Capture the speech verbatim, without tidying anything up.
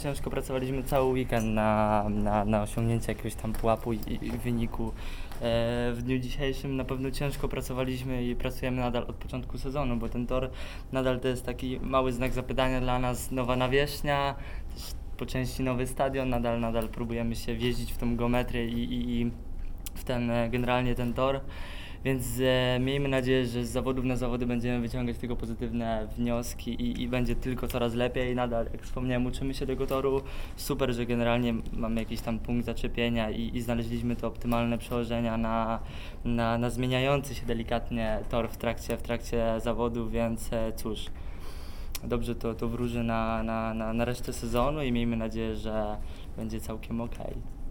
Ciężko pracowaliśmy cały weekend na, na, na osiągnięcie jakiegoś tam pułapu i, i wyniku. E, w dniu dzisiejszym na pewno ciężko pracowaliśmy i pracujemy nadal od początku sezonu, bo ten tor nadal to jest taki mały znak zapytania dla nas, nowa nawierzchnia, też po części nowy stadion, nadal, nadal próbujemy się wjeździć w tą geometrię i, i, i w ten, generalnie ten tor. Więc e, miejmy nadzieję, że z zawodów na zawody będziemy wyciągać tylko pozytywne wnioski i, i będzie tylko coraz lepiej. Nadal, jak wspomniałem, uczymy się tego toru. Super, że generalnie mamy jakiś tam punkt zaczepienia i, i znaleźliśmy to optymalne przełożenia na, na, na zmieniający się delikatnie tor w trakcie, w trakcie zawodów, więc e, cóż, dobrze to, to wróży na, na, na, na resztę sezonu i miejmy nadzieję, że będzie całkiem okej.